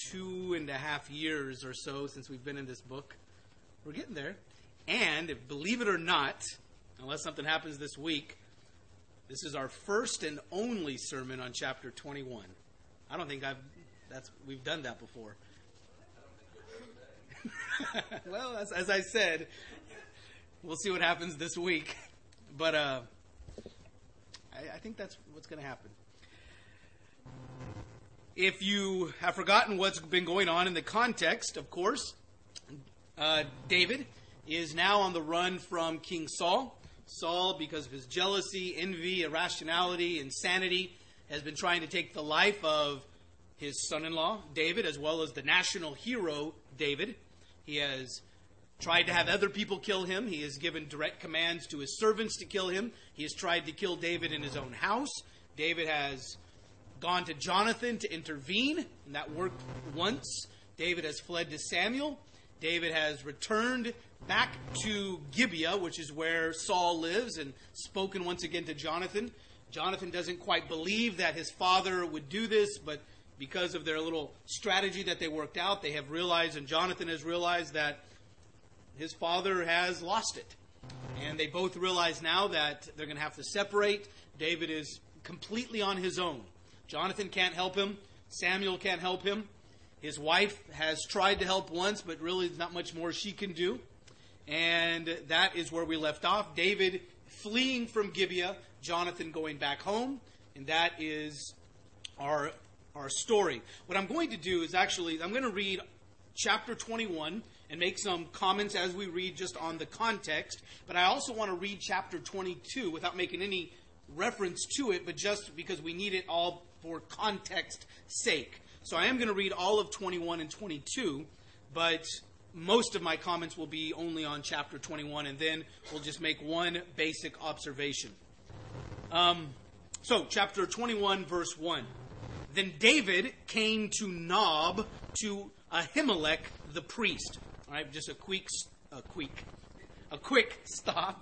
2.5 years or so since we've been in this book. We're getting there. And, believe it or not, unless something happens this week, this is our first and only sermon on chapter 21. I don't think we've done that before. Well, as I said, we'll see what happens this week. But I think that's what's going to happen. If you have forgotten what's been going on in the context, of course, David is now on the run from King Saul. Saul, because of his jealousy, envy, irrationality, insanity, has been trying to take the life of his son-in-law, David, as well as the national hero, David. He has tried to have other people kill him. He has given direct commands to his servants to kill him. He has tried to kill David in his own house. David has gone to Jonathan to intervene, and that worked once. David has fled to Samuel. David has returned back to Gibeah, which is where Saul lives, and spoken once again to Jonathan. Jonathan doesn't quite believe that his father would do this, but because of their little strategy that they worked out, they have realized, and Jonathan has realized, that his father has lost it. And they both realize now that they're going to have to separate. David is completely on his own. Jonathan can't help him. Samuel can't help him. His wife has tried to help once, but really there's not much more she can do. And that is where we left off. David fleeing from Gibeah, Jonathan going back home. And that is our story. What I'm going to do is I'm going to read chapter 21 and make some comments as we read just on the context. But I also want to read chapter 22 without making any reference to it, but just because we need it all for context sake. So I am going to read all of 21 and 22, but most of my comments will be only on chapter 21, and then we'll just make one basic observation. So chapter 21, verse 1. Then David came to Nob to Ahimelech the priest. All right, just a quick stop.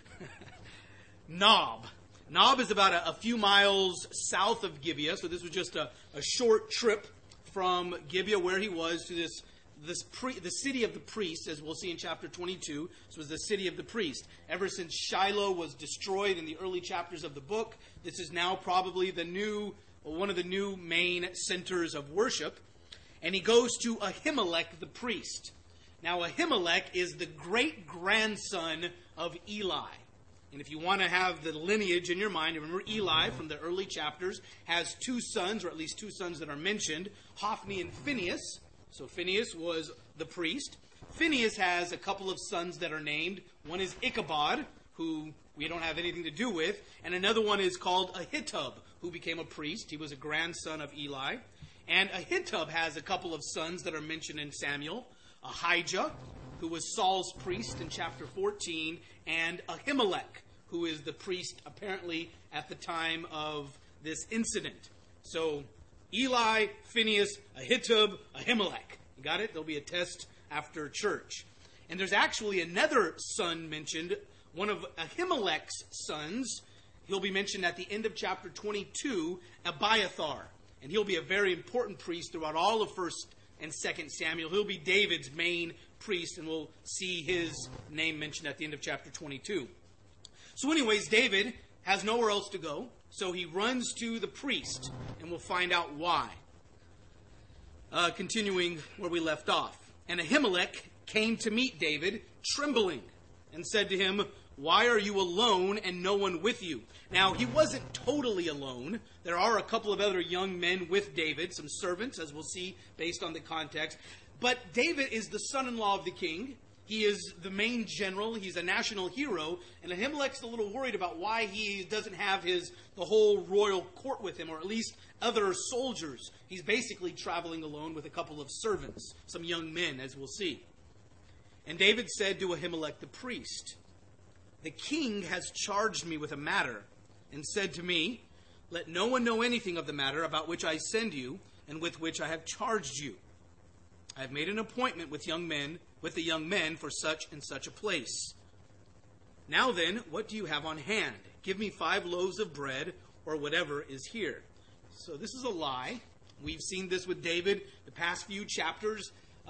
Nob. Nob is about a few miles south of Gibeah, so this was just a short trip from Gibeah, where he was, to the city of the priest, as we'll see in chapter 22. This was the city of the priest. Ever since Shiloh was destroyed in the early chapters of the book, this is now probably one of the new main centers of worship. And he goes to Ahimelech the priest. Now, Ahimelech is the great-grandson of Eli. And if you want to have the lineage in your mind, remember Eli from the early chapters has two sons, or at least two sons that are mentioned, Hophni and Phinehas. So Phinehas was the priest. Phinehas has a couple of sons that are named. One is Ichabod, who we don't have anything to do with. And another one is called Ahitub, who became a priest. He was a grandson of Eli. And Ahitub has a couple of sons that are mentioned in Samuel. Ahijah, who was Saul's priest in chapter 14, and Ahimelech, who is the priest apparently at the time of this incident. So Eli, Phinehas, Ahitub, Ahimelech. You got it? There'll be a test after church. And there's actually another son mentioned, one of Ahimelech's sons. He'll be mentioned at the end of chapter 22, Abiathar. And he'll be a very important priest throughout all of 1st and 2nd Samuel. He'll be David's main priest, and we'll see his name mentioned at the end of chapter 22. So anyways, David has nowhere else to go, so he runs to the priest, and we'll find out why. Continuing where we left off. And Ahimelech came to meet David, trembling, and said to him, "Why are you alone and no one with you?" Now, he wasn't totally alone. There are a couple of other young men with David, some servants, as we'll see based on the context. But David is the son-in-law of the king. He is the main general. He's a national hero. And Ahimelech's a little worried about why he doesn't have the whole royal court with him, or at least other soldiers. He's basically traveling alone with a couple of servants, some young men, as we'll see. And David said to Ahimelech the priest, "The king has charged me with a matter, and said to me, 'Let no one know anything of the matter about which I send you, and with which I have charged you. I have made an appointment with the young men for such and such a place. Now then, what do you have on hand? Give me 5 loaves of bread, or whatever is here.'" So this is a lie. We've seen this with David the past few chapters,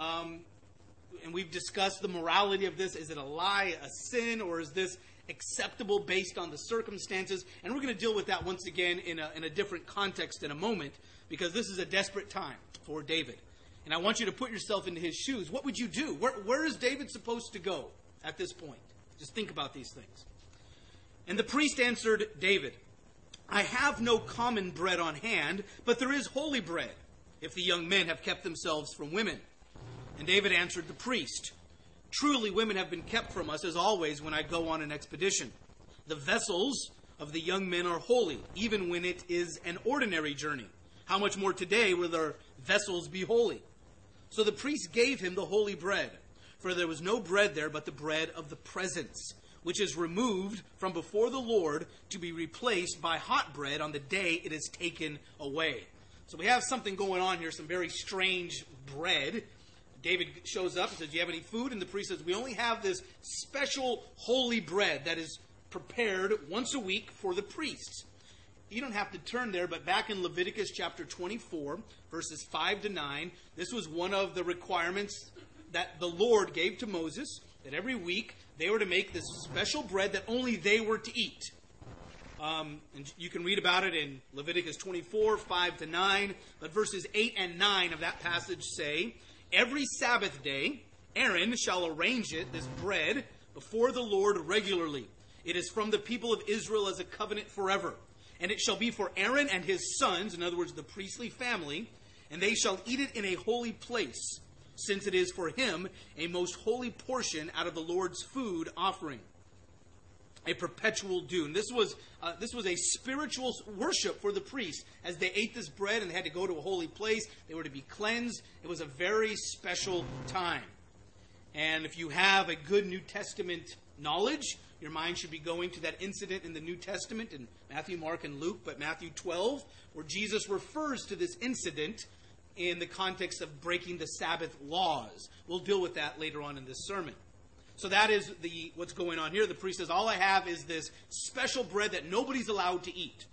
and we've discussed the morality of this. Is it a lie, a sin, or is this acceptable based on the circumstances? And we're going to deal with that once again in a different context in a moment, because this is a desperate time for David. And I want you to put yourself into his shoes. What would you do? Where is David supposed to go at this point? Just think about these things. And the priest answered David, I have no common bread on hand, but there is holy bread, if the young men have kept themselves from women. And David answered the priest, Truly women have been kept from us, as always, when I go on an expedition. The vessels of the young men are holy, even when it is an ordinary journey. How much more today will their vessels be holy? So the priest gave him the holy bread, for there was no bread there but the bread of the presence, which is removed from before the Lord to be replaced by hot bread on the day it is taken away. So we have something going on here, some very strange bread. David shows up and says, do you have any food? And the priest says, we only have this special holy bread that is prepared once a week for the priests. You don't have to turn there, but back in Leviticus chapter 24, verses 5 to 9, this was one of the requirements that the Lord gave to Moses, that every week they were to make this special bread that only they were to eat. And you can read about it in Leviticus 24, 5 to 9, but verses 8 and 9 of that passage say, Every Sabbath day, Aaron shall arrange it, this bread, before the Lord regularly. It is from the people of Israel as a covenant forever. And it shall be for Aaron and his sons, in other words, the priestly family, and they shall eat it in a holy place, since it is for him a most holy portion out of the Lord's food offering. A perpetual due. And this was a spiritual worship for the priests. As they ate this bread and they had to go to a holy place, they were to be cleansed. It was a very special time. And if you have a good New Testament knowledge, your mind should be going to that incident in the New Testament in Matthew, Mark, and Luke, but Matthew 12, where Jesus refers to this incident in the context of breaking the Sabbath laws. We'll deal with that later on in this sermon. So that is what's going on here. The priest says, all I have is this special bread that nobody's allowed to eat.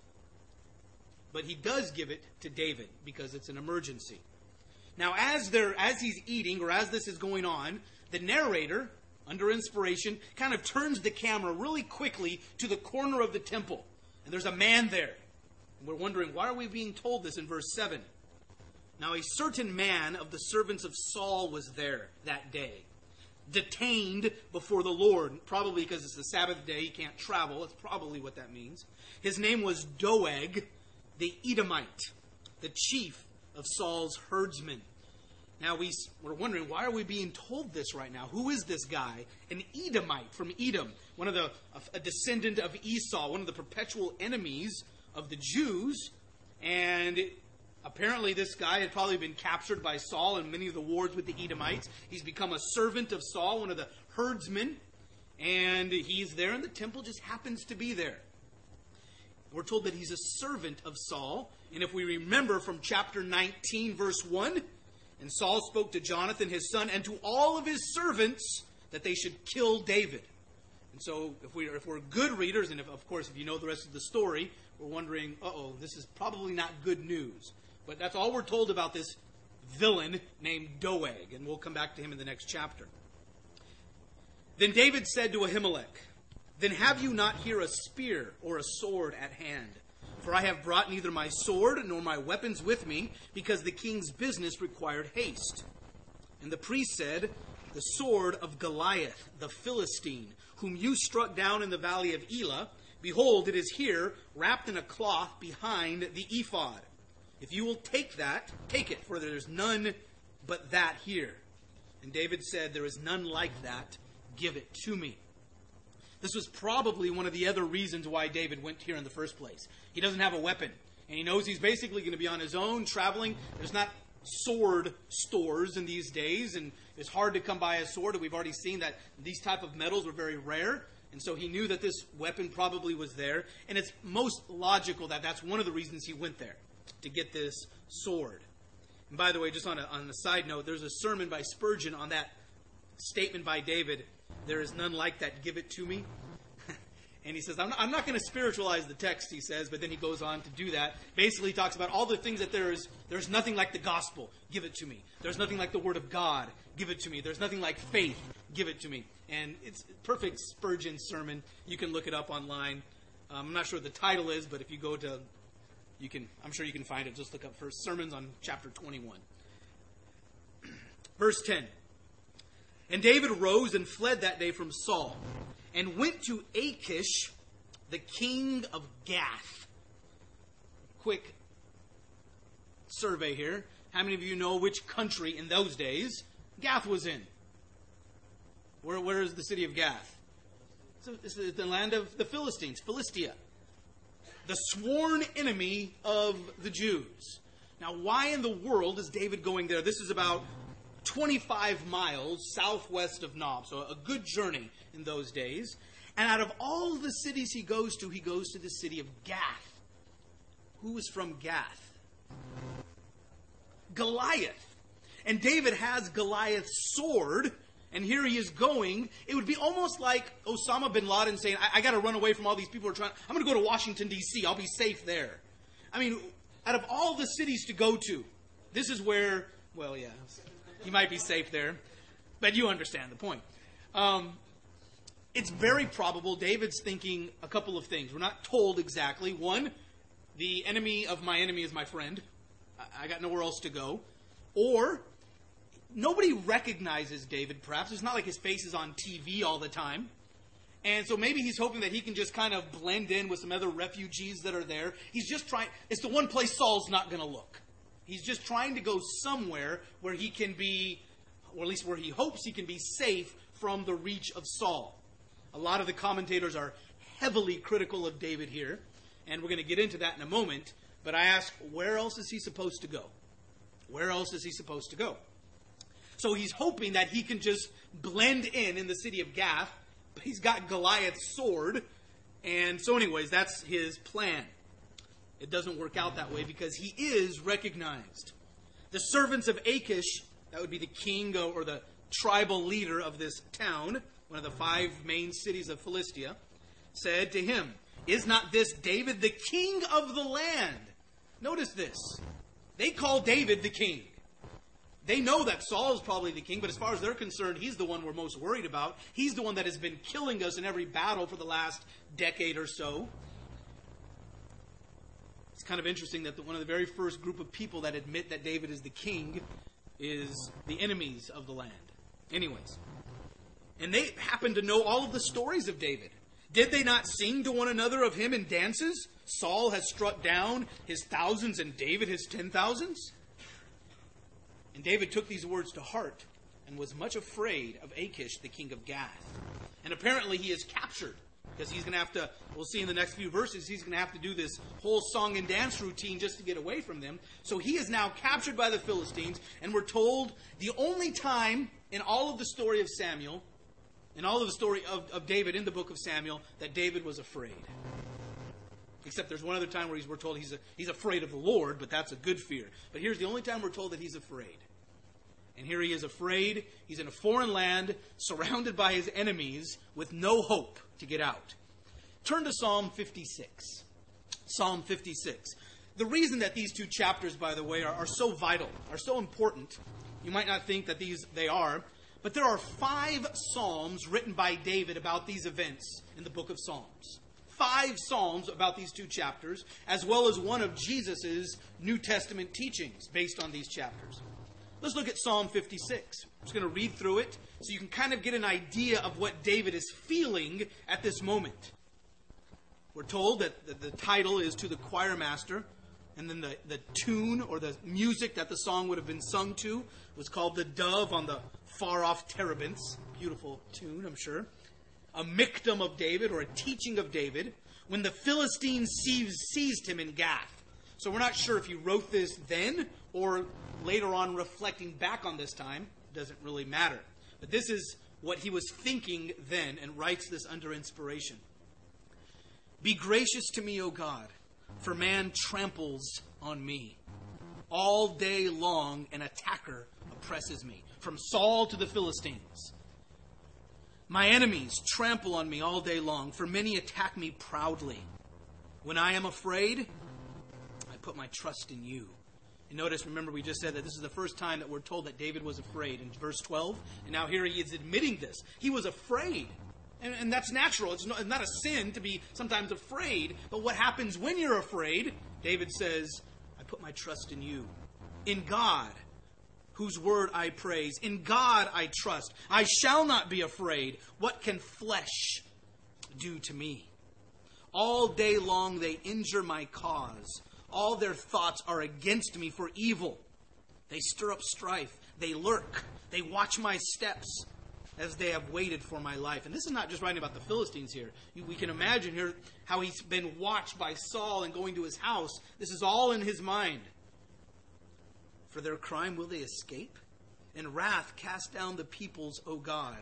But he does give it to David because it's an emergency. Now, as he's eating, or as this is going on, the narrator, under inspiration, kind of turns the camera really quickly to the corner of the temple. And there's a man there. And we're wondering, why are we being told this in verse 7? Now, a certain man of the servants of Saul was there that day, detained before the Lord, probably because it's the Sabbath day, he can't travel. That's probably what that means. His name was Doeg, the Edomite, the chief of Saul's herdsmen. Now we're wondering, why are we being told this right now? Who is this guy? An Edomite from Edom, a descendant of Esau, one of the perpetual enemies of the Jews. And apparently this guy had probably been captured by Saul in many of the wars with the Edomites. He's become a servant of Saul, one of the herdsmen. And he's there, and the temple just happens to be there. We're told that he's a servant of Saul. And if we remember from chapter 19, verse 1, and Saul spoke to Jonathan, his son, and to all of his servants that they should kill David. And so if we're good readers, and if you know the rest of the story, we're wondering, this is probably not good news. But that's all we're told about this villain named Doeg, and we'll come back to him in the next chapter. Then David said to Ahimelech, Then have you not here a spear or a sword at hand? For I have brought neither my sword nor my weapons with me, because the king's business required haste. And the priest said, The sword of Goliath, the Philistine, whom you struck down in the valley of Elah, behold, it is here, wrapped in a cloth behind the ephod. If you will take that, take it, for there is none but that here. And David said, There is none like that. Give it to me. This was probably one of the other reasons why David went here in the first place. He doesn't have a weapon, and he knows he's basically going to be on his own, traveling. There's not sword stores in these days, and it's hard to come by a sword. And we've already seen that these type of metals were very rare, and so he knew that this weapon probably was there. And it's most logical that that's one of the reasons he went there, to get this sword. And by the way, just on a side note, there's a sermon by Spurgeon on that statement by David, there is none like that, give it to me. And he says, I'm not going to spiritualize the text, he says, but then he goes on to do that. Basically, he talks about all the things that there's nothing like the gospel, give it to me. There's nothing like the word of God, give it to me. There's nothing like faith, give it to me. And it's a perfect Spurgeon sermon. You can look it up online. I'm not sure what the title is, but if you go to, I'm sure you can find it. Just look up for sermons on chapter 21. Verse 10. And David rose and fled that day from Saul, and went to Achish, the king of Gath. Quick survey here. How many of you know which country in those days Gath was in? Where is the city of Gath? It's the land of the Philistines, Philistia. The sworn enemy of the Jews. Now, why in the world is David going there? This is about 25 miles southwest of Nob, so a good journey in those days. And out of all the cities he goes to the city of Gath. Who is from Gath? Goliath. And David has Goliath's sword, and here he is going. It would be almost like Osama bin Laden saying, I got to run away from all these people who are trying. I'm going to go to Washington, D.C. I'll be safe there. I mean, out of all the cities to go to, this is where, well, yeah, you might be safe there, but you understand the point. It's very probable David's thinking a couple of things. We're not told exactly. One, the enemy of my enemy is my friend. I got nowhere else to go. Or, nobody recognizes David, perhaps. It's not like his face is on TV all the time. And so maybe he's hoping that he can just kind of blend in with some other refugees that are there. He's just trying. It's the one place Saul's not going to look. He's just trying to go somewhere where he can be, or at least where he hopes he can be safe from the reach of Saul. A lot of the commentators are heavily critical of David here, and we're going to get into that in a moment. But I ask, where else is he supposed to go? Where else is he supposed to go? So he's hoping that he can just blend in the city of Gath. He's got Goliath's sword, and so anyways, that's his plan. It doesn't work out that way because he is recognized. The servants of Achish, that would be the king or the tribal leader of this town, one of the 5 main cities of Philistia, said to him, "Is not this David the king of the land?" Notice this. They call David the king. They know that Saul is probably the king, but as far as they're concerned, he's the one we're most worried about. He's the one that has been killing us in every battle for the last decade or so. It's kind of interesting that one of the very first group of people that admit that David is the king is the enemies of the land. Anyways. And they happen to know all of the stories of David. Did they not sing to one another of him in dances? Saul has struck down his thousands and David his 10,000s. And David took these words to heart and was much afraid of Achish, the king of Gath. And apparently he is captured. Because he's going to have to, we'll see in the next few verses, he's going to have to do this whole song and dance routine just to get away from them. So he is now captured by the Philistines, and we're told the only time in all of the story of Samuel, in all of the story of David in the book of Samuel, that David was afraid. Except there's one other time where we're told he's afraid of the Lord, but that's a good fear. But here's the only time we're told that he's afraid. And here he is afraid. He's in a foreign land, surrounded by his enemies, with no hope to get out. Turn to Psalm 56. Psalm 56. The reason that these 2 chapters, by the way, are so vital, are so important, you might not think that they are, but there are 5 psalms written by David about these events in the book of Psalms. 5 psalms about these 2 chapters, as well as one of Jesus' New Testament teachings based on these chapters. Let's look at Psalm 56. I'm just going to read through it so you can kind of get an idea of what David is feeling at this moment. We're told that the title is To the Choir Master, and then the tune or the music that the song would have been sung to was called The Dove on the Far-Off Terebinths. Beautiful tune, I'm sure. A miktam of David, or a teaching of David, when the Philistines seized him in Gath. So we're not sure if he wrote this then or later on reflecting back on this time. It doesn't really matter. But this is what he was thinking then, and writes this under inspiration. Be gracious to me, O God, for man tramples on me. All day long an attacker oppresses me, from Saul to the Philistines. My enemies trample on me all day long, for many attack me proudly. When I am afraid, I put my trust in you. And notice, remember, we just said that this is the first time that we're told that David was afraid in verse 12. And now here he is admitting this. He was afraid. And that's natural. It's not a sin to be sometimes afraid. But what happens when you're afraid? David says, I put my trust in you. In God, whose word I praise. In God I trust. I shall not be afraid. What can flesh do to me? All day long they injure my cause. All their thoughts are against me for evil. They stir up strife. They lurk. They watch my steps as they have waited for my life. And this is not just writing about the Philistines here. We can imagine here how he's been watched by Saul and going to his house. This is all in his mind. For their crime will they escape? In wrath cast down the peoples, O God.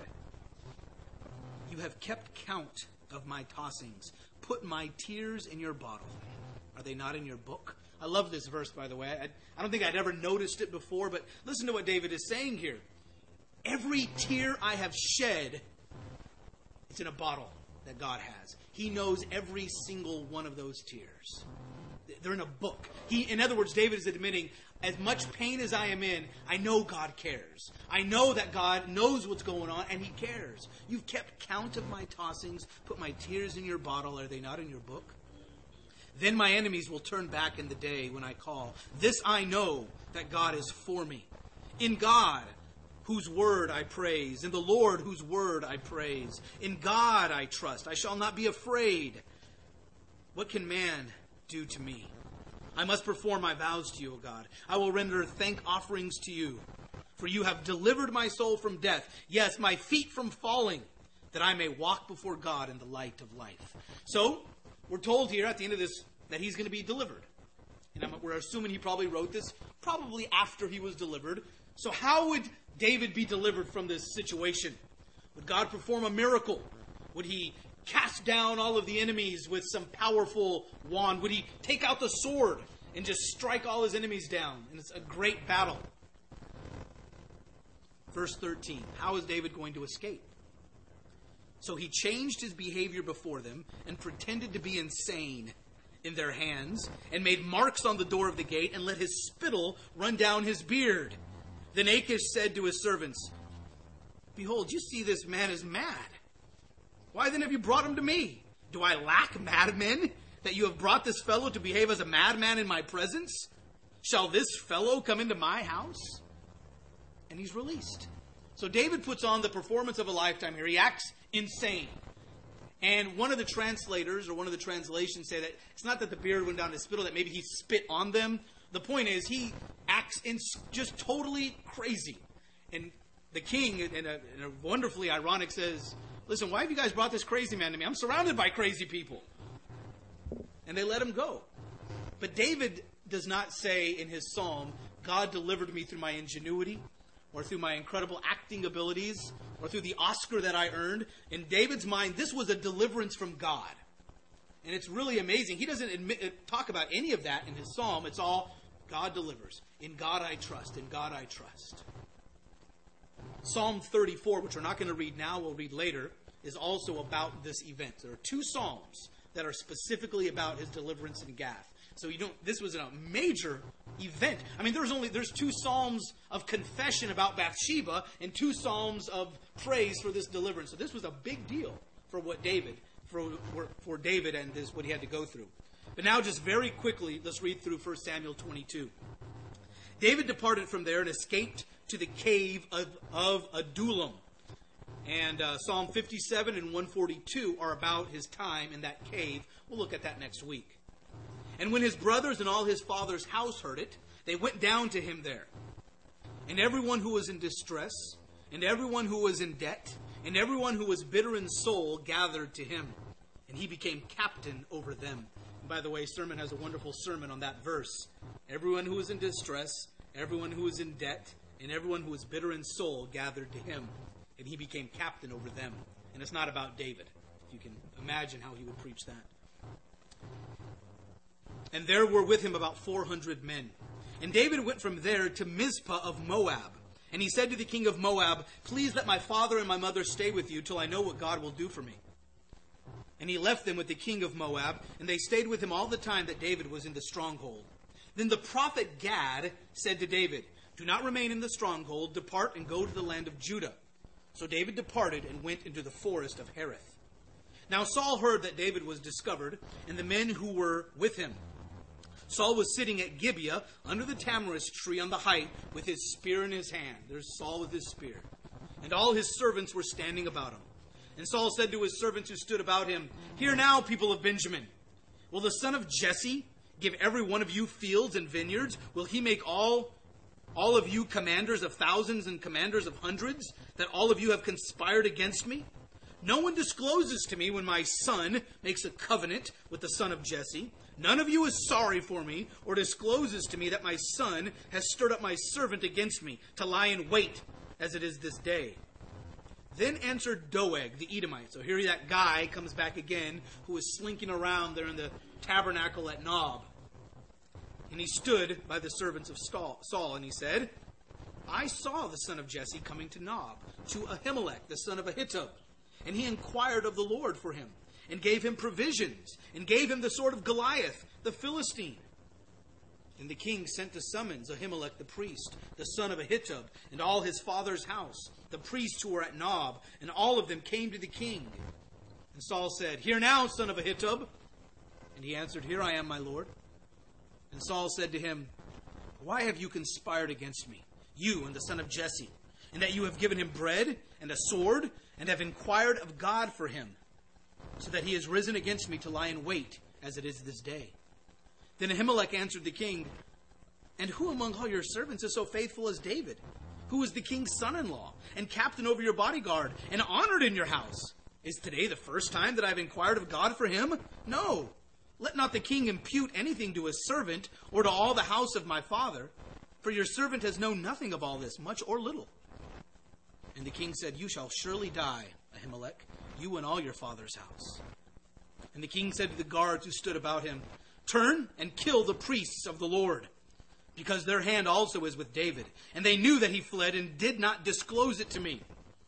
You have kept count of my tossings. Put my tears in your bottle. Are they not in your book? I love this verse, by the way. I don't think I'd ever noticed it before, but listen to what David is saying here. Every tear I have shed, it's in a bottle that God has. He knows every single one of those tears. They're in a book. In other words, David is admitting, as much pain as I am in, I know God cares. I know that God knows what's going on, and He cares. You've kept count of my tossings, put my tears in your bottle. Are they not in your book? Then my enemies will turn back in the day when I call. This I know, that God is for me. In God, whose word I praise. In the Lord, whose word I praise. In God I trust. I shall not be afraid. What can man do to me? I must perform my vows to you, O God. I will render thank offerings to you. For you have delivered my soul from death. Yes, my feet from falling, that I may walk before God in the light of life. So, we're told here at the end of this that he's going to be delivered. And we're assuming he probably wrote this probably after he was delivered. So how would David be delivered from this situation? Would God perform a miracle? Would he cast down all of the enemies with some powerful wand? Would he take out the sword and just strike all his enemies down? And it's a great battle. Verse 13. How is David going to escape? So he changed his behavior before them and pretended to be insane in their hands and made marks on the door of the gate and let his spittle run down his beard. Then Achish said to his servants, Behold, you see this man is mad. Why then have you brought him to me? Do I lack madmen that you have brought this fellow to behave as a madman in my presence? Shall this fellow come into my house? And he's released. So David puts on the performance of a lifetime here. He acts insane. And one of the translators or one of the translations say that it's not that the beard went down his spittle, that maybe he spit on them. The point is he acts just totally crazy. And the king, in a wonderfully ironic, says, Listen, why have you guys brought this crazy man to me? I'm surrounded by crazy people. And they let him go. But David does not say in his psalm, God delivered me through my ingenuity, or through my incredible acting abilities, or through the Oscar that I earned. In David's mind, this was a deliverance from God. And it's really amazing. He doesn't talk about any of that in his psalm. It's all God delivers. In God I trust. In God I trust. Psalm 34, which we're not going to read now, we'll read later, is also about this event. There are two psalms that are specifically about his deliverance in Gath. So this was a major event. I mean, there's two psalms of confession about Bathsheba and two psalms of praise for this deliverance. So this was a big deal for David and what he had to go through. But now just very quickly, let's read through 1 Samuel 22. David departed from there and escaped to the cave of Adullam. And Psalm 57 and 142 are about his time in that cave. We'll look at that next week. And when his brothers and all his father's house heard it, they went down to him there. And everyone who was in distress, and everyone who was in debt, and everyone who was bitter in soul gathered to him. And he became captain over them. And by the way, Sermon has a wonderful sermon on that verse. Everyone who was in distress, everyone who was in debt, and everyone who was bitter in soul gathered to him. And he became captain over them. And it's not about David. You can imagine how he would preach that. And there were with him about 400 men. And David went from there to Mizpah of Moab. And he said to the king of Moab, "Please let my father and my mother stay with you till I know what God will do for me." And he left them with the king of Moab, and they stayed with him all the time that David was in the stronghold. Then the prophet Gad said to David, "Do not remain in the stronghold. Depart and go to the land of Judah." So David departed and went into the forest of Hereth. Now Saul heard that David was discovered, and the men who were with him. Saul was sitting at Gibeah under the tamarisk tree on the height with his spear in his hand. There's Saul with his spear. And all his servants were standing about him. And Saul said to his servants who stood about him, "Hear now, people of Benjamin. Will the son of Jesse give every one of you fields and vineyards? Will he make all of you commanders of thousands and commanders of hundreds, that all of you have conspired against me? No one discloses to me when my son makes a covenant with the son of Jesse. None of you is sorry for me or discloses to me that my son has stirred up my servant against me to lie in wait, as it is this day." Then answered Doeg the Edomite. So here that guy comes back again who was slinking around there in the tabernacle at Nob. And he stood by the servants of Saul, and he said, "I saw the son of Jesse coming to Nob, to Ahimelech, the son of Ahitub. And he inquired of the Lord for him, and gave him provisions, and gave him the sword of Goliath, the Philistine." And the king sent to summons Ahimelech the priest, the son of Ahitub, and all his father's house, the priests who were at Nob, and all of them came to the king. And Saul said, "Hear now, son of Ahitub." And he answered, "Here I am, my lord." And Saul said to him, "Why have you conspired against me, you and the son of Jesse, and that you have given him bread and a sword, and have inquired of God for him, so that he has risen against me to lie in wait, as it is this day?" Then Ahimelech answered the king, "And who among all your servants is so faithful as David, who is the king's son-in-law, and captain over your bodyguard, and honored in your house? Is today the first time that I have inquired of God for him? No. Let not the king impute anything to his servant, or to all the house of my father, for your servant has known nothing of all this, much or little." And the king said, "You shall surely die, Ahimelech, you and all your father's house." And the king said to the guards who stood about him, "Turn and kill the priests of the Lord, because their hand also is with David. And they knew that he fled and did not disclose it to me."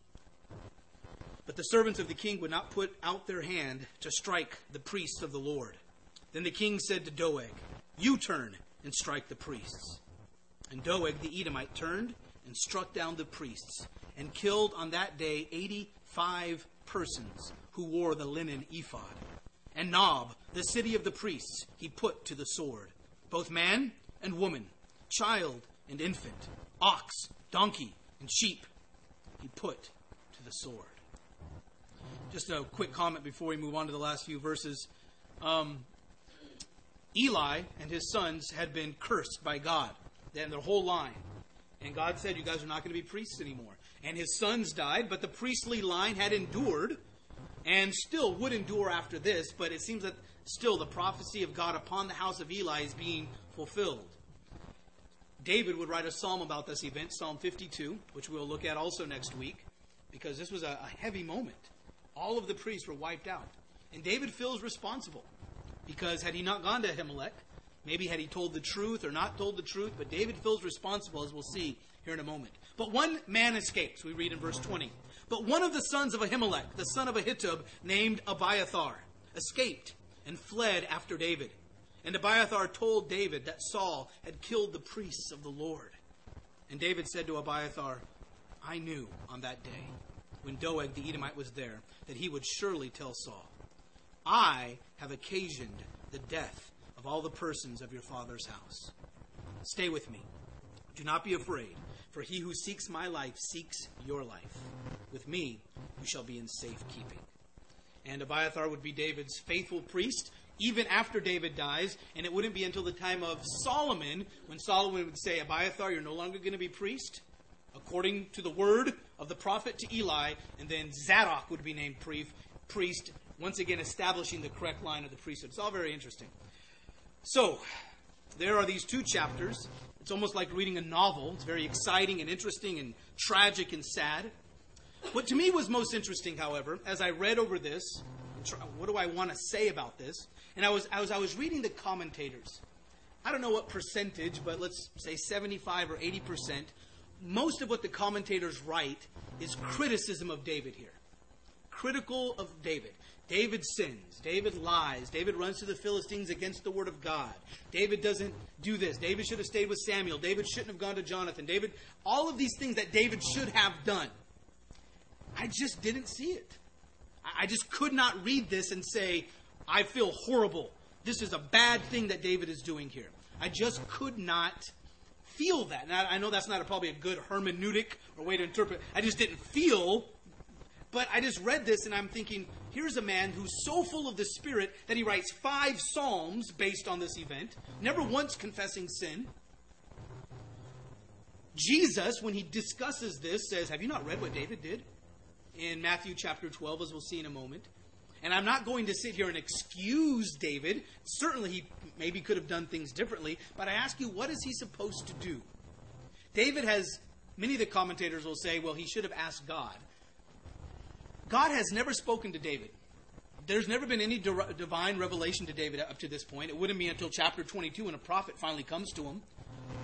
But the servants of the king would not put out their hand to strike the priests of the Lord. Then the king said to Doeg, "You turn and strike the priests." And Doeg the Edomite turned and struck down the priests, and killed on that day 85 persons who wore the linen ephod. And Nob, the city of the priests, he put to the sword, both man and woman, child and infant, ox, donkey, and sheep, he put to the sword. Just a quick comment before we move on to the last few verses. Eli and his sons had been cursed by God, and their whole line. And God said, "You guys are not going to be priests anymore." And his sons died, but the priestly line had endured, and still would endure after this, but it seems that still the prophecy of God upon the house of Eli is being fulfilled. David would write a psalm about this event, Psalm 52, which we'll look at also next week, because this was a heavy moment. All of the priests were wiped out. And David feels responsible, because had he not gone to Ahimelech, maybe had he told the truth or not told the truth, but David feels responsible, as we'll see here in a moment. But one man escapes, we read in verse 20. But one of the sons of Ahimelech, the son of Ahitub, named Abiathar, escaped and fled after David. And Abiathar told David that Saul had killed the priests of the Lord. And David said to Abiathar, "I knew on that day, when Doeg the Edomite was there, that he would surely tell Saul, 'I have occasioned the death of all the persons of your father's house. Stay with me. Do not be afraid, for he who seeks my life seeks your life. With me you shall be in safekeeping.'" And Abiathar would be David's faithful priest even after David dies, and it wouldn't be until the time of Solomon when Solomon would say, "Abiathar, you're no longer going to be priest, according to the word of the prophet to Eli," and then Zadok would be named priest, once again establishing the correct line of the priesthood. It's all very interesting. So, there are these two chapters. It's almost like reading a novel. It's very exciting and interesting and tragic and sad. What to me was most interesting, however, as I read over this, what do I want to say about this? And I was reading the commentators. I don't know what percentage, but let's say 75 or 80% most of what the commentators write is criticism of David here. Critical of David. David sins. David lies. David runs to the Philistines against the word of God. David doesn't do this. David should have stayed with Samuel. David shouldn't have gone to Jonathan. David, all of these things that David should have done. I just didn't see it. I just could not read this and say, I feel horrible. This is a bad thing that David is doing here. I just could not feel that. And I know that's not probably a good hermeneutic or way to interpret. I just didn't feel. But I just read this and I'm thinking, here's a man who's so full of the Spirit that he writes 5 psalms based on this event, never once confessing sin. Jesus, when he discusses this, says, have you not read what David did? In Matthew chapter 12, as we'll see in a moment. And I'm not going to sit here and excuse David. Certainly he maybe could have done things differently. But I ask you, what is he supposed to do? David has, many of the commentators will say, well, he should have asked God. God has never spoken to David. There's never been any divine revelation to David up to this point. It wouldn't be until chapter 22 when a prophet finally comes to him.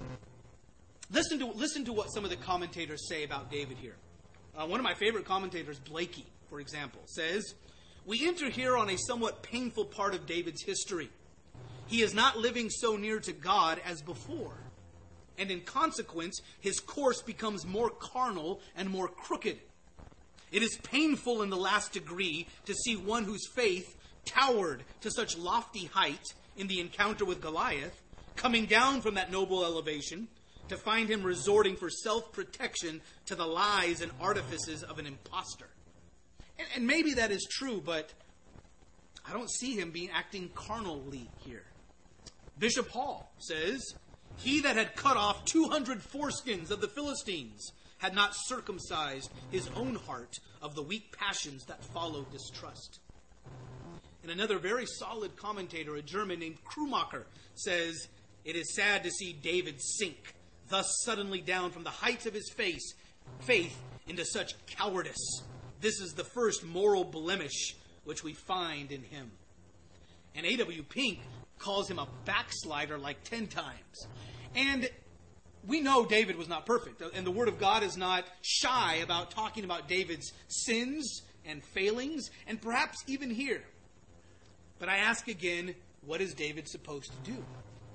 Listen to what some of the commentators say about David here. One of my favorite commentators, Blakey, for example, says, we enter here on a somewhat painful part of David's history. He is not living so near to God as before. And in consequence, his course becomes more carnal and more crooked. It is painful in the last degree to see one whose faith towered to such lofty height in the encounter with Goliath, coming down from that noble elevation, to find him resorting for self-protection to the lies and artifices of an impostor. And maybe that is true, but I don't see him acting carnally here. Bishop Hall says, he that had cut off 200 foreskins of the Philistines had not circumcised his own heart of the weak passions that followed distrust. And another very solid commentator, a German named Krummacher, says, it is sad to see David sink thus suddenly down from the heights of his faith into such cowardice. This is the first moral blemish which we find in him. And A.W. Pink calls him a backslider like 10 times. And we know David was not perfect. And the Word of God is not shy about talking about David's sins and failings, and perhaps even here. But I ask again, what is David supposed to do?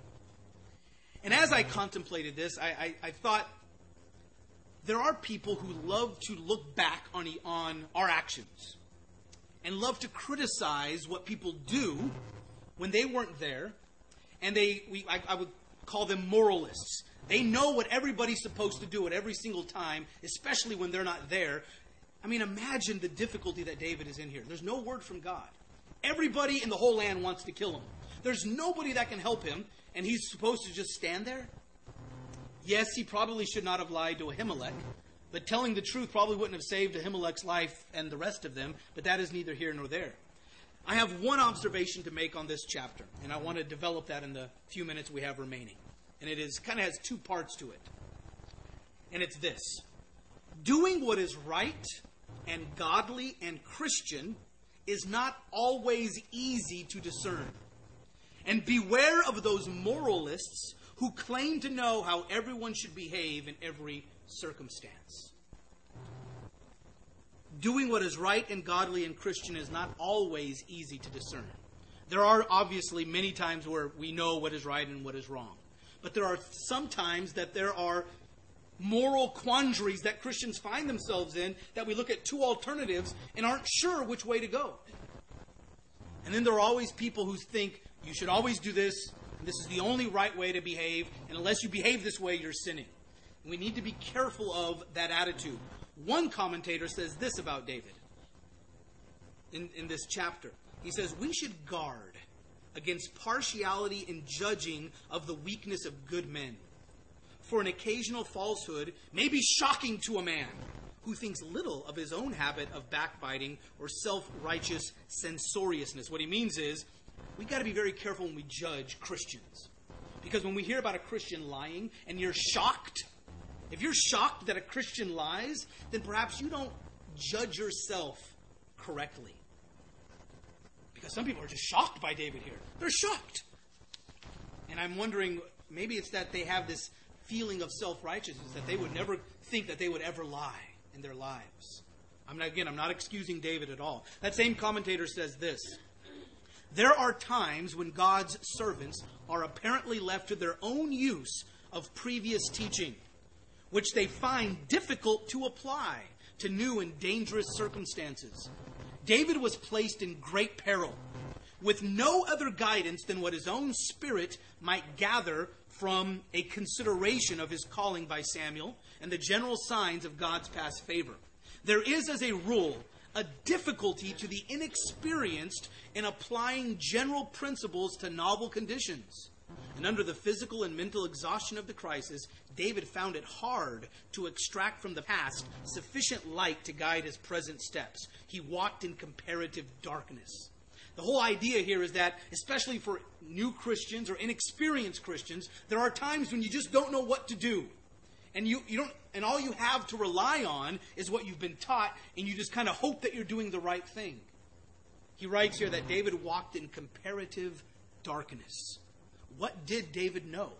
And as I contemplated this, I thought, there are people who love to look back on our actions and love to criticize what people do when they weren't there. And I would call them moralists. They know what everybody's supposed to do at every single time, especially when they're not there. I mean, imagine the difficulty that David is in here. There's no word from God. Everybody in the whole land wants to kill him. There's nobody that can help him, and he's supposed to just stand there? Yes, he probably should not have lied to Ahimelech, but telling the truth probably wouldn't have saved Ahimelech's life and the rest of them, but that is neither here nor there. I have one observation to make on this chapter, and I want to develop that in the few minutes we have remaining. And it kind of has 2 parts to it. And it's this. Doing what is right and godly and Christian is not always easy to discern. And beware of those moralists who claim to know how everyone should behave in every circumstance. Doing what is right and godly and Christian is not always easy to discern. There are obviously many times where we know what is right and what is wrong. But there are some times that there are moral quandaries that Christians find themselves in, that we look at 2 alternatives and aren't sure which way to go. And then there are always people who think you should always do this, and this is the only right way to behave, and unless you behave this way, you're sinning. And we need to be careful of that attitude. One commentator says this about David in this chapter. He says, we should guard against partiality in judging of the weakness of good men. For an occasional falsehood may be shocking to a man who thinks little of his own habit of backbiting or self-righteous censoriousness. What he means is, we got to be very careful when we judge Christians. Because when we hear about a Christian lying and you're shocked, if you're shocked that a Christian lies, then perhaps you don't judge yourself correctly. Because some people are just shocked by David here. They're shocked. And I'm wondering, maybe it's that they have this feeling of self-righteousness, that they would never think that they would ever lie in their lives. I'm not excusing David at all. That same commentator says this: there are times when God's servants are apparently left to their own use of previous teaching, which they find difficult to apply to new and dangerous circumstances. David was placed in great peril, with no other guidance than what his own spirit might gather from a consideration of his calling by Samuel and the general signs of God's past favor. There is, as a rule, a difficulty to the inexperienced in applying general principles to novel conditions. And under the physical and mental exhaustion of the crisis, David found it hard to extract from the past sufficient light to guide his present steps. He walked in comparative darkness. The whole idea here is that, especially for new Christians or inexperienced Christians, there are times when you just don't know what to do. And you don't, and all you have to rely on is what you've been taught, and you just kind of hope that you're doing the right thing. He writes here that David walked in comparative darkness. What did David know?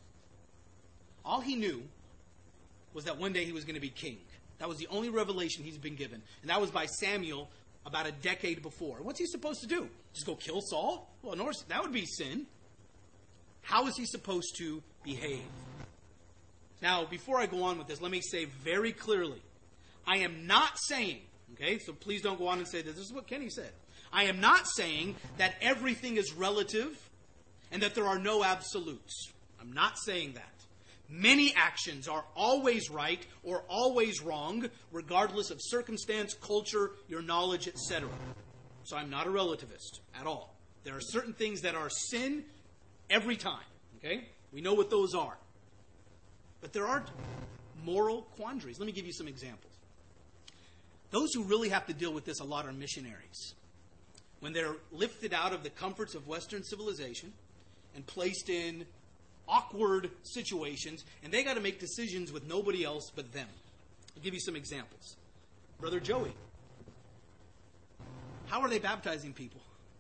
All he knew was that one day he was going to be king. That was the only revelation he's been given. And that was by Samuel about a decade before. What's he supposed to do? Just go kill Saul? Well, no, that would be sin. How is he supposed to behave? Now, before I go on with this, let me say very clearly, I am not saying, okay, so please don't go on and say this is what Kenny said. I am not saying that everything is relative and that there are no absolutes. I'm not saying that. Many actions are always right or always wrong, regardless of circumstance, culture, your knowledge, etc. So I'm not a relativist at all. There are certain things that are sin every time. Okay? We know what those are. But there are moral quandaries. Let me give you some examples. Those who really have to deal with this a lot are missionaries. When they're lifted out of the comforts of Western civilization and placed in awkward situations, and they got to make decisions with nobody else but them. I'll give you some examples. Brother Joey. How are they baptizing people?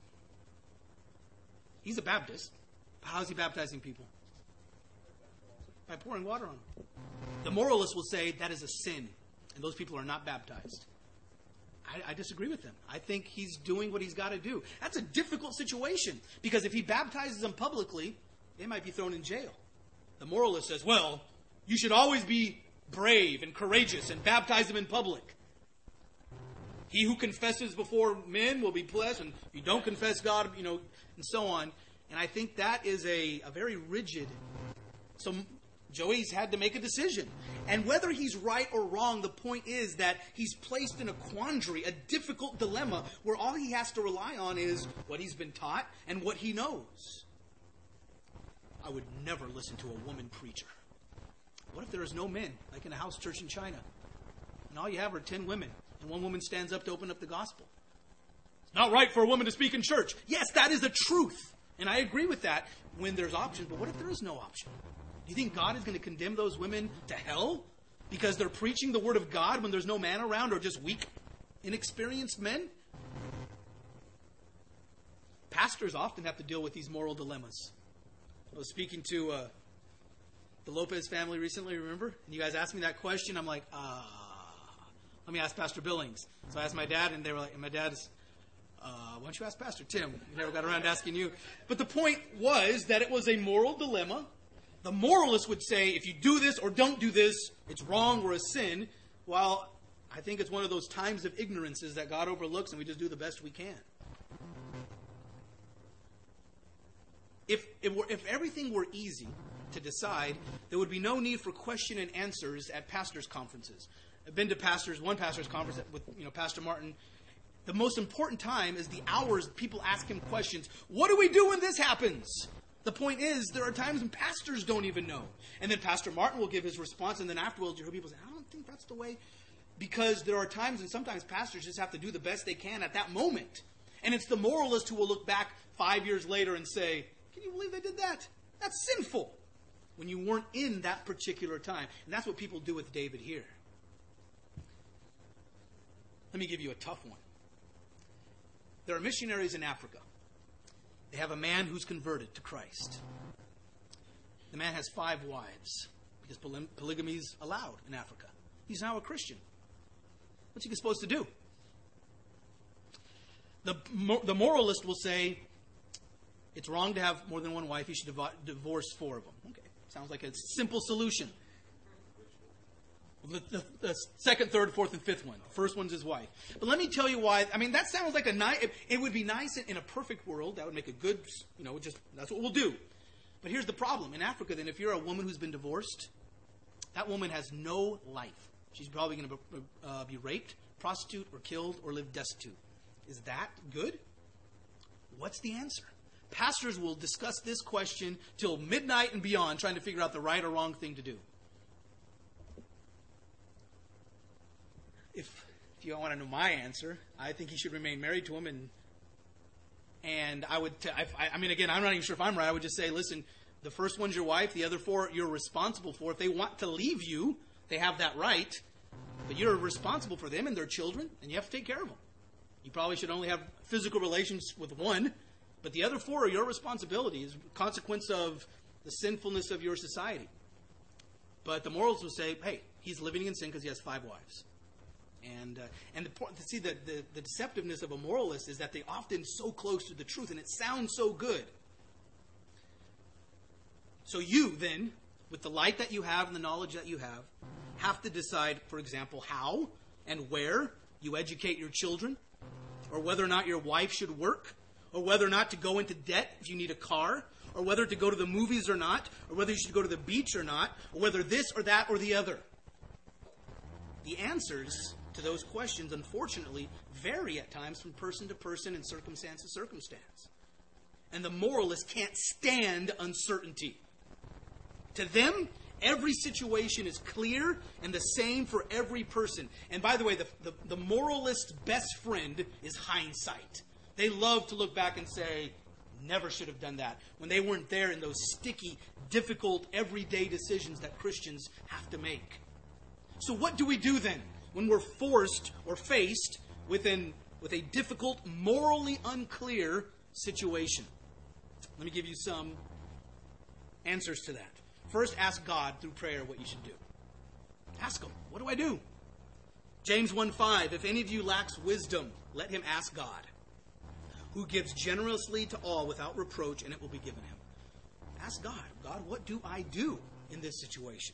He's a Baptist. How is he baptizing people? By pouring water on them. The moralists will say that is a sin, and those people are not baptized. I disagree with them. I think he's doing what he's got to do. That's a difficult situation, because if he baptizes them publicly, they might be thrown in jail. The moralist says, well, you should always be brave and courageous and baptize them in public. He who confesses before men will be blessed, and if you don't confess God, and so on. And I think that is a very rigid. So Joey's had to make a decision. And whether he's right or wrong, the point is that he's placed in a quandary, a difficult dilemma, where all he has to rely on is what he's been taught and what he knows. I would never listen to a woman preacher. What if there is no men, like in a house church in China, and all you have are 10 women, and one woman stands up to open up the gospel? It's not right for a woman to speak in church. Yes, that is the truth. And I agree with that when there's options. But what if there is no option? Do you think God is going to condemn those women to hell because they're preaching the word of God when there's no man around or just weak, inexperienced men? Pastors often have to deal with these moral dilemmas. I was speaking to the Lopez family recently, remember? And you guys asked me that question. I'm like, let me ask Pastor Billings. So I asked my dad, and they were like, and my dad's, why don't you ask Pastor Tim? We never got around to asking you. But the point was that it was a moral dilemma. The moralist would say, if you do this or don't do this, it's wrong or a sin. While I think it's one of those times of ignorances that God overlooks, and we just do the best we can. If everything were easy to decide, there would be no need for question and answers at pastors' conferences. I've been to one pastor's conference with Pastor Martin. The most important time is the hours people ask him questions. What do we do when this happens? The point is, there are times when pastors don't even know. And then Pastor Martin will give his response, and then afterwards you hear people say, I don't think that's the way. Because there are times when sometimes pastors just have to do the best they can at that moment. And it's the moralist who will look back 5 years later and say, can you believe they did that? That's sinful. When you weren't in that particular time. And that's what people do with David here. Let me give you a tough one. There are missionaries in Africa. They have a man who's converted to Christ. The man has 5 wives because polygamy is allowed in Africa. He's now a Christian. What's he supposed to do? The moralist will say, it's wrong to have more than one wife. You should divorce 4 of them. Okay, sounds like a simple solution. The second, third, fourth, and fifth one. The first one's his wife. But let me tell you why. I mean, that sounds like a nice... It would be nice in a perfect world. That would make a good... that's what we'll do. But here's the problem. In Africa, then, if you're a woman who's been divorced, that woman has no life. She's probably going to be raped, prostitute, or killed, or live destitute. Is that good? What's the answer? Pastors will discuss this question till midnight and beyond, trying to figure out the right or wrong thing to do. If you want to know my answer, I think he should remain married to him, and I would. I mean, again, I'm not even sure if I'm right. I would just say, listen, the first one's your wife, the other 4 you're responsible for. If they want to leave you, they have that right, but you're responsible for them and their children, and you have to take care of them. You probably should only have physical relations with one, but the other 4 are your responsibility as a consequence of the sinfulness of your society. But the morals will say, hey, he's living in sin because he has 5 wives. And the deceptiveness of a moralist is that they're often so close to the truth, and it sounds so good. So you, then, with the light that you have and the knowledge that you have to decide, for example, how and where you educate your children, or whether or not your wife should work, or whether or not to go into debt if you need a car, or whether to go to the movies or not, or whether you should go to the beach or not, or whether this or that or the other. The answers to those questions, unfortunately, vary at times from person to person and circumstance to circumstance. And the moralist can't stand uncertainty. To them, every situation is clear and the same for every person. And by the way, the moralist's best friend is hindsight. They love to look back and say, never should have done that, when they weren't there in those sticky, difficult, everyday decisions that Christians have to make. So what do we do then when we're forced or faced with a difficult, morally unclear situation? Let me give you some answers to that. First, ask God through prayer what you should do. Ask Him, what do I do? James 1:5, if any of you lacks wisdom, let him ask God, who gives generously to all without reproach, and it will be given him. Ask God, God, what do I do in this situation?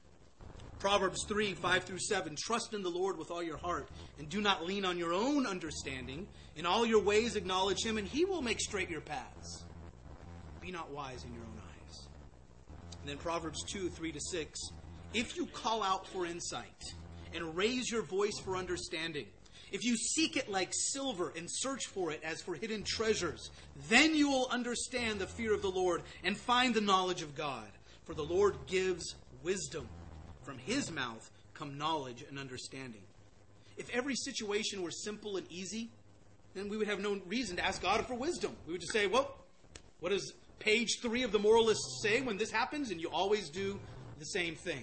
Proverbs 3:5-7, trust in the Lord with all your heart, and do not lean on your own understanding. In all your ways acknowledge Him, and He will make straight your paths. Be not wise in your own eyes. And then Proverbs 2:3-6, if you call out for insight and raise your voice for understanding, if you seek it like silver and search for it as for hidden treasures, then you will understand the fear of the Lord and find the knowledge of God. For the Lord gives wisdom. From His mouth come knowledge and understanding. If every situation were simple and easy, then we would have no reason to ask God for wisdom. We would just say, well, what does page 3 of the moralist say when this happens? And you always do the same thing.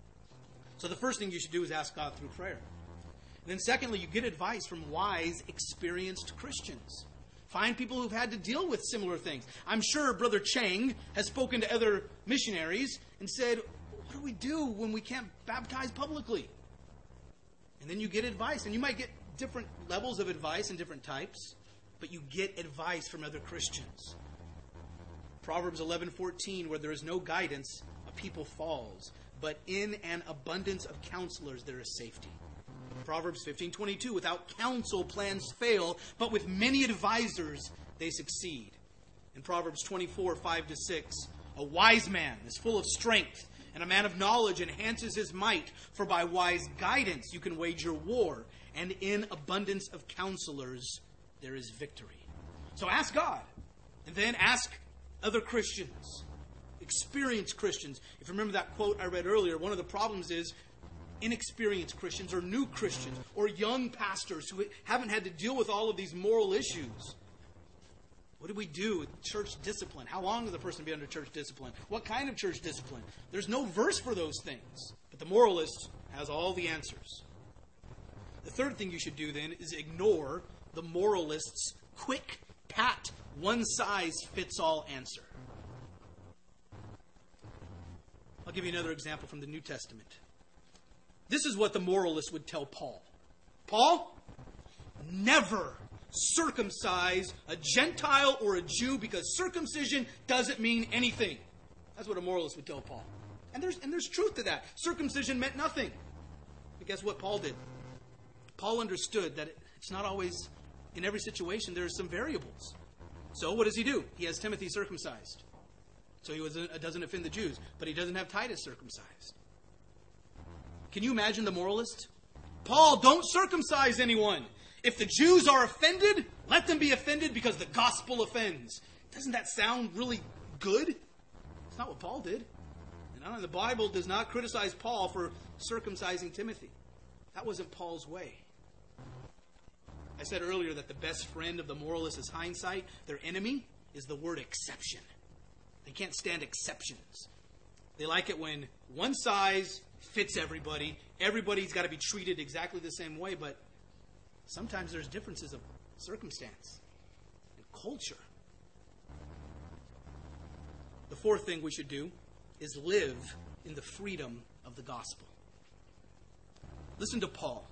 So the first thing you should do is ask God through prayer. And then secondly, you get advice from wise, experienced Christians. Find people who've had to deal with similar things. I'm sure Brother Chang has spoken to other missionaries and said, what do we do when we can't baptize publicly? And then you get advice. And you might get different levels of advice and different types, but you get advice from other Christians. Proverbs 11:14, where there is no guidance, a people falls, but in an abundance of counselors there is safety. Proverbs 15:22, without counsel plans fail, but with many advisors they succeed. In Proverbs 24:5-6, a wise man is full of strength, and a man of knowledge enhances his might, for by wise guidance you can wage your war, and in abundance of counselors there is victory. So ask God, and then ask other Christians, experienced Christians. If you remember that quote I read earlier, one of the problems is inexperienced Christians or new Christians or young pastors who haven't had to deal with all of these moral issues. What do we do with church discipline? How long does a person be under church discipline? What kind of church discipline? There's no verse for those things. But the moralist has all the answers. The third thing you should do then is ignore the moralist's quick, pat, one-size-fits-all answer. I'll give you another example from the New Testament. This is what the moralist would tell Paul. Paul, never circumcise a Gentile or a Jew because circumcision doesn't mean anything. That's what a moralist would tell Paul. And there's truth to that. Circumcision meant nothing. But guess what Paul did? Paul understood that it's not always, in every situation, there are some variables. So what does he do? He has Timothy circumcised. So he doesn't offend the Jews. But he doesn't have Titus circumcised. Can you imagine the moralist? Paul, don't circumcise anyone. If the Jews are offended, let them be offended because the gospel offends. Doesn't that sound really good? It's not what Paul did. And the Bible does not criticize Paul for circumcising Timothy. That wasn't Paul's way. I said earlier that the best friend of the moralist is hindsight. Their enemy is the word exception. They can't stand exceptions. They like it when one size fits everybody. Everybody's got to be treated exactly the same way, but sometimes there's differences of circumstance and culture. The fourth thing we should do is live in the freedom of the gospel. Listen to Paul.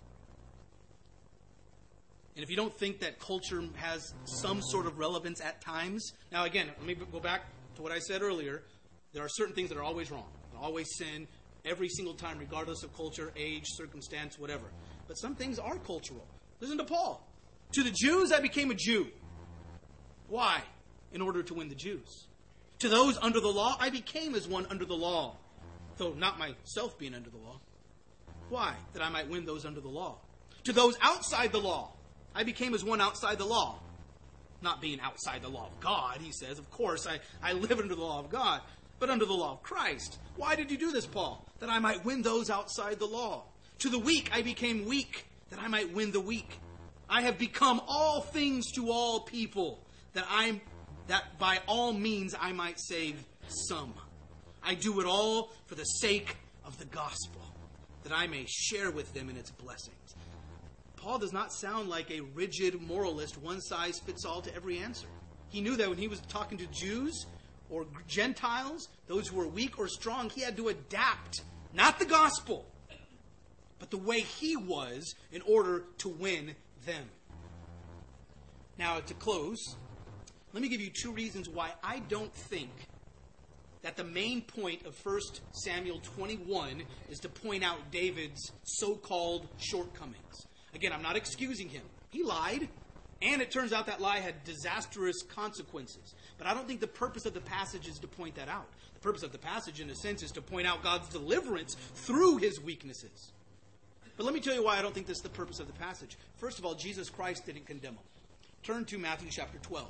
And if you don't think that culture has some sort of relevance at times, now again, let me go back to what I said earlier. There are certain things that are always wrong, always sin, every single time, regardless of culture, age, circumstance, whatever. But some things are cultural. Listen to Paul. To the Jews, I became a Jew. Why? In order to win the Jews. To those under the law, I became as one under the law, though not myself being under the law. Why? That I might win those under the law. To those outside the law, I became as one outside the law. Not being outside the law of God, he says. Of course, I live under the law of God, but under the law of Christ. Why did you do this, Paul? That I might win those outside the law. To the weak, I became weak, that I might win the weak. I have become all things to all people, that by all means I might save some. I do it all for the sake of the gospel, that I may share with them in its blessings. Paul does not sound like a rigid moralist, one size fits all to every answer. He knew that when he was talking to Jews or Gentiles, those who were weak or strong, he had to adapt, not the gospel, but the way he was in order to win them. Now, to close, let me give you 2 reasons why I don't think that the main point of 1 Samuel 21 is to point out David's so-called shortcomings. Again, I'm not excusing him. He lied, and it turns out that lie had disastrous consequences. But I don't think the purpose of the passage is to point that out. The purpose of the passage, in a sense, is to point out God's deliverance through his weaknesses. But let me tell you why I don't think this is the purpose of the passage. First of all, Jesus Christ didn't condemn him. Turn to Matthew chapter 12.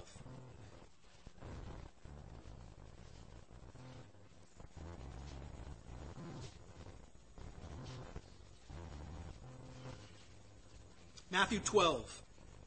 Matthew 12.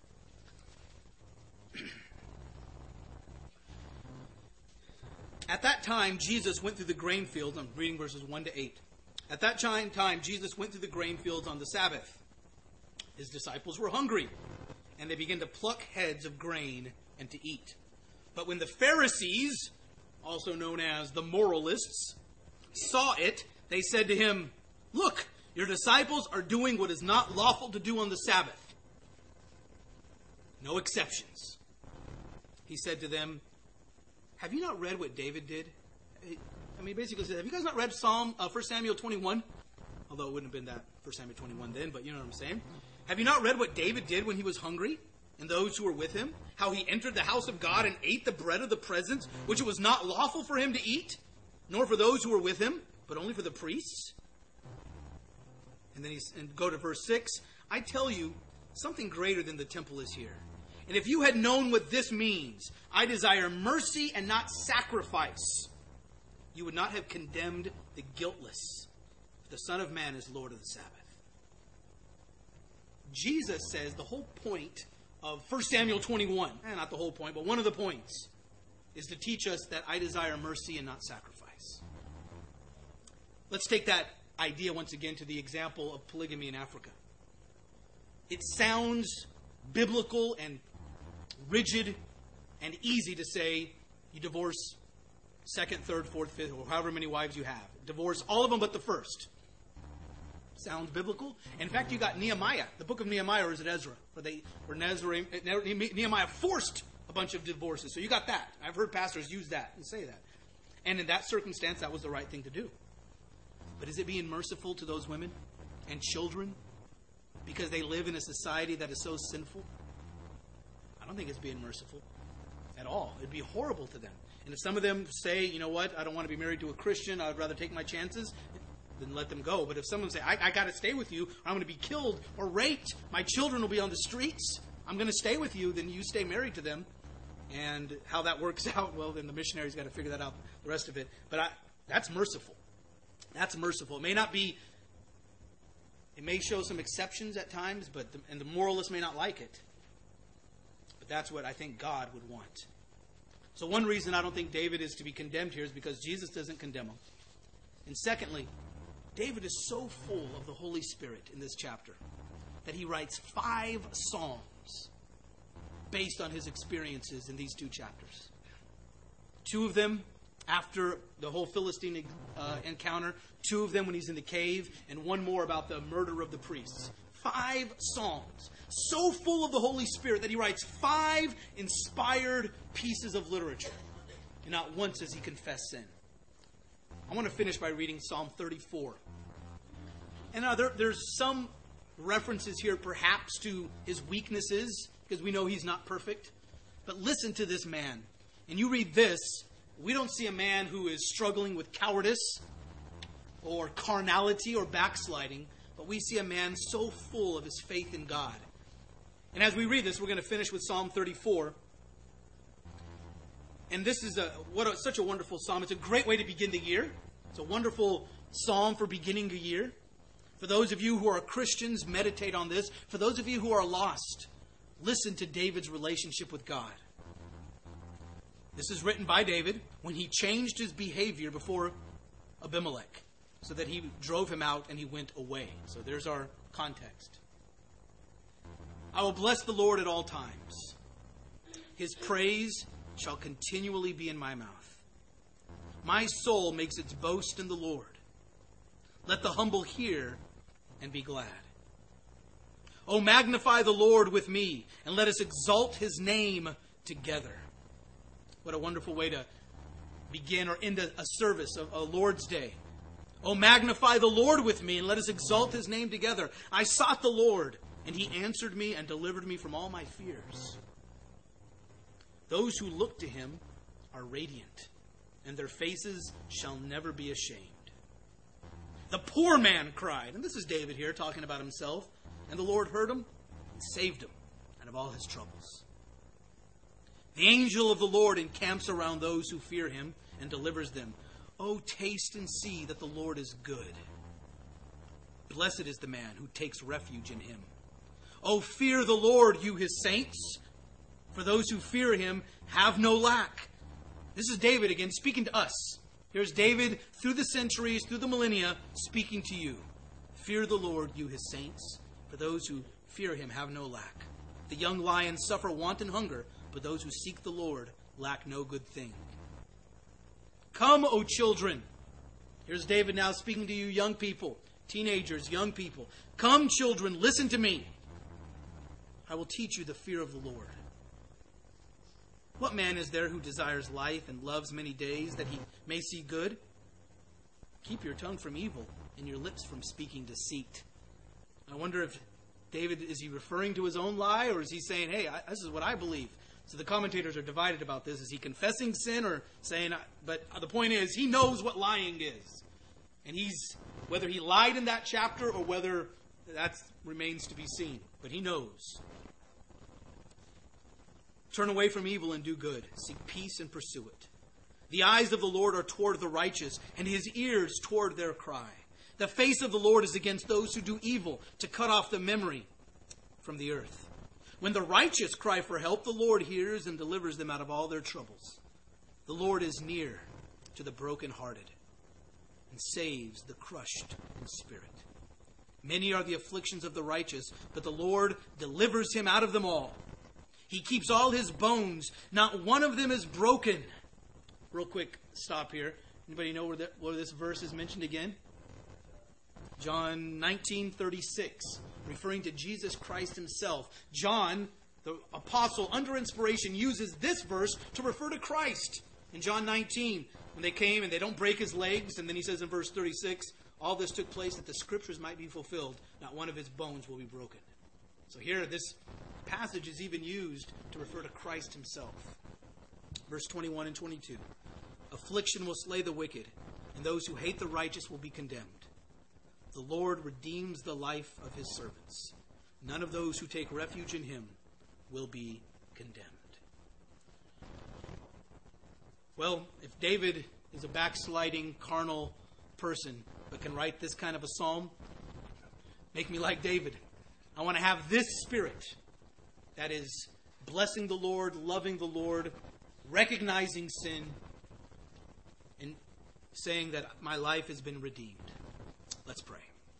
At that time, Jesus went through the grain fields. I'm reading verses 1 to 8. At that time, Jesus went through the grain fields on the Sabbath. His disciples were hungry, and they began to pluck heads of grain and to eat. But when the Pharisees, also known as the moralists, saw it, they said to him, "Look, your disciples are doing what is not lawful to do on the Sabbath." No exceptions. He said to them, "Have you not read what David did?" Basically said, have you guys not read 1 Samuel 21? Although it wouldn't have been that 1 Samuel 21 then, but you know what I'm saying. Have you not read what David did when he was hungry, and those who were with him? How he entered the house of God and ate the bread of the presence, which it was not lawful for him to eat, nor for those who were with him, but only for the priests? And then go to verse 6. I tell you, something greater than the temple is here. And if you had known what this means, I desire mercy and not sacrifice, you would not have condemned the guiltless. The Son of Man is Lord of the Sabbath. Jesus says the whole point of 1 Samuel 21, not the whole point, but one of the points, is to teach us that I desire mercy and not sacrifice. Let's take that idea once again to the example of polygamy in Africa. It sounds biblical and rigid and easy to say you divorce second, third, fourth, fifth, or however many wives you have. Divorce all of them but the first. Sounds biblical. In fact, you got Nehemiah, the book of Nehemiah, or is it Ezra? Where Nehemiah forced a bunch of divorces. So you got that. I've heard pastors use that and say that. And in that circumstance, that was the right thing to do. But is it being merciful to those women and children because they live in a society that is so sinful? I don't think it's being merciful at all. It'd be horrible to them. And if some of them say, you know what, I don't want to be married to a Christian, I'd rather take my chances, then let them go. But if someone say, I got to stay with you, or I'm going to be killed or raped, my children will be on the streets, I'm going to stay with you, then you stay married to them. And how that works out, well, then the missionary's got to figure that out, the rest of it. But that's merciful. That's merciful. It may not be, it may show some exceptions at times, and the moralists may not like it. But that's what I think God would want. So one reason I don't think David is to be condemned here is because Jesus doesn't condemn him. And secondly, David is so full of the Holy Spirit in this chapter that he writes 5 psalms based on his experiences in these 2 chapters. 2 of them after the whole Philistine encounter, 2 of them when he's in the cave, and 1 more about the murder of the priests. 5 psalms. So full of the Holy Spirit that he writes 5 inspired pieces of literature. And not once does he confess sin. I want to finish by reading Psalm 34. And now there's some references here perhaps to his weaknesses, because we know he's not perfect. But listen to this man. And you read this, we don't see a man who is struggling with cowardice or carnality or backsliding, but we see a man so full of his faith in God. And as we read this, we're going to finish with Psalm 34. And this is such a wonderful psalm. It's a great way to begin the year. It's a wonderful psalm for beginning the year. For those of you who are Christians, meditate on this. For those of you who are lost, listen to David's relationship with God. This is written by David when he changed his behavior before Abimelech, so that he drove him out and he went away. So there's our context. I will bless the Lord at all times. His praise shall continually be in my mouth. My soul makes its boast in the Lord. Let the humble hear and be glad. Oh, magnify the Lord with me, and let us exalt his name together. What a wonderful way to begin or end a service of a Lord's Day. Oh, magnify the Lord with me, and let us exalt his name together. I sought the Lord, and he answered me and delivered me from all my fears. Those who look to him are radiant, and their faces shall never be ashamed. The poor man cried, and this is David here talking about himself, and the Lord heard him and saved him out of all his troubles. The angel of the Lord encamps around those who fear him and delivers them. Oh, taste and see that the Lord is good. Blessed is the man who takes refuge in him. Oh, fear the Lord, you his saints, for those who fear him have no lack. This is David again speaking to us. Here's David through the centuries, through the millennia, speaking to you. Fear the Lord, you his saints, for those who fear him have no lack. The young lions suffer want and hunger, but those who seek the Lord lack no good thing. Come, O children. Here's David now speaking to you young people, teenagers, young people. Come, children, listen to me. I will teach you the fear of the Lord. What man is there who desires life and loves many days that he may see good? Keep your tongue from evil and your lips from speaking deceit. I wonder if David, is he referring to his own lie, or is he saying, hey, this is what I believe? So the commentators are divided about this. Is he confessing sin or saying, but the point is, he knows what lying is. And whether he lied in that chapter or whether that remains to be seen. But he knows. Turn away from evil and do good. Seek peace and pursue it. The eyes of the Lord are toward the righteous, and his ears toward their cry. The face of the Lord is against those who do evil, to cut off the memory from the earth. When the righteous cry for help, the Lord hears and delivers them out of all their troubles. The Lord is near to the brokenhearted and saves the crushed in spirit. Many are the afflictions of the righteous, but the Lord delivers him out of them all. He keeps all his bones. Not one of them is broken. Real quick stop here. Anybody know where this verse is mentioned again? John 19:36, referring to Jesus Christ himself. John, the apostle, under inspiration, uses this verse to refer to Christ. In John 19, when they came and they don't break his legs, and then he says in verse 36, all this took place that the scriptures might be fulfilled. Not one of his bones will be broken. So here, this passage is even used to refer to Christ himself. Verse 21 and 22. Affliction will slay the wicked, and those who hate the righteous will be condemned. The Lord redeems the life of his servants. None of those who take refuge in him will be condemned. Well, if David is a backsliding, carnal person, but can write this kind of a psalm, make me like David. I want to have this spirit that is blessing the Lord, loving the Lord, recognizing sin, and saying that my life has been redeemed. Let's pray.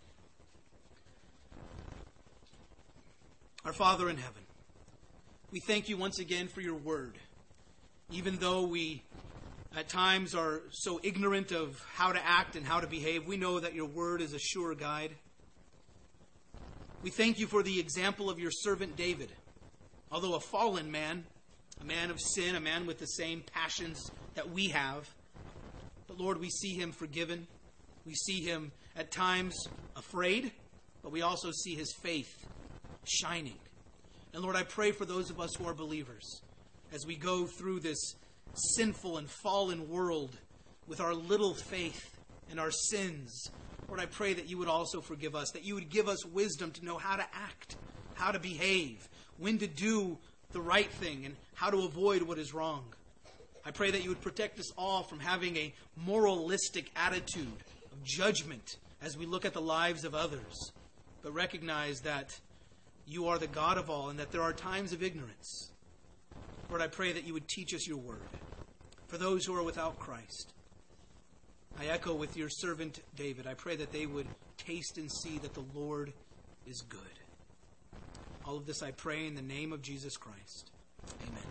Our Father in heaven, we thank you once again for your word. Even though we at times are so ignorant of how to act and how to behave, we know that your word is a sure guide. We thank you for the example of your servant David. Although a fallen man, a man of sin, a man with the same passions that we have, but Lord, we see him forgiven. We see him at times afraid, but we also see his faith shining. And Lord, I pray for those of us who are believers, as we go through this sinful and fallen world with our little faith and our sins. Lord, I pray that you would also forgive us, that you would give us wisdom to know how to act, how to behave, when to do the right thing, and how to avoid what is wrong. I pray that you would protect us all from having a moralistic attitude of judgment as we look at the lives of others, but recognize that you are the God of all and that there are times of ignorance. Lord, I pray that you would teach us your word. For those who are without Christ, I echo with your servant David. I pray that they would taste and see that the Lord is good. All of this I pray in the name of Jesus Christ. Amen.